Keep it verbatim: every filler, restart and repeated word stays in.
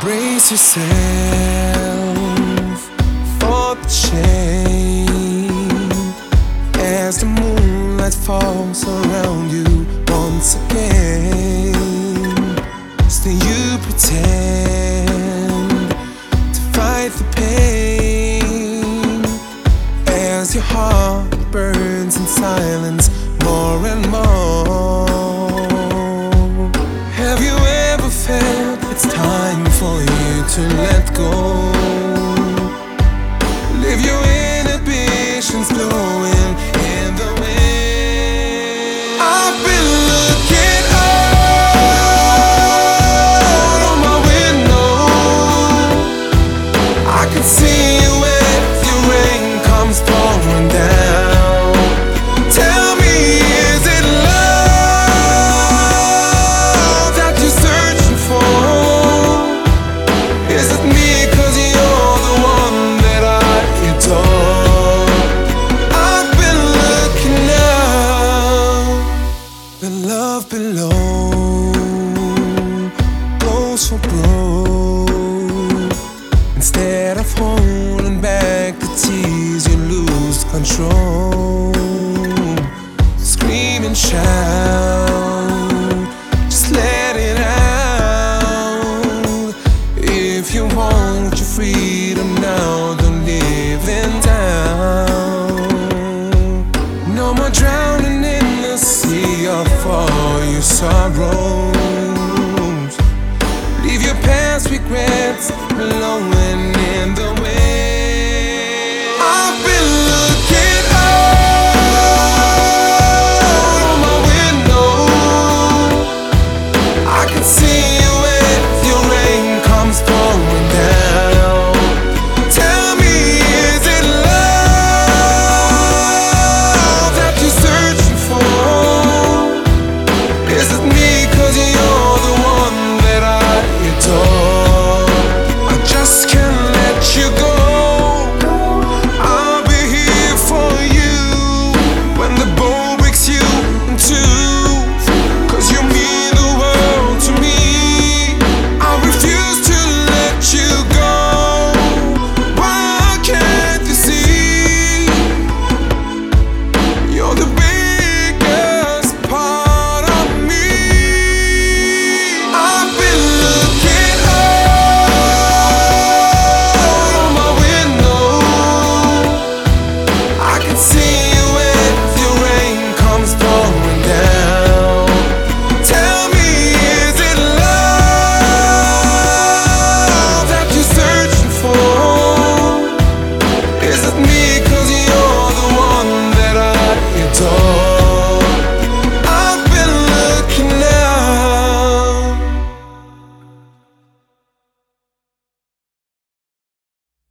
Brace yourself for the change as the moonlight falls around you once again. Still you pretend to fight the pain as your heart burns in silence more and more. Have you ever felt it's time for you to let go? Leave your inhibitions blowing in the wind. I've been looking out of my window. I can see you if your rain comes pouring down. Tell me, is it love that you're searching for? Is it me, 'cause you're the one that I adore? I've been looking now. The love below goes for broke. Instead of holding back the tears, you lose control. Scream and shout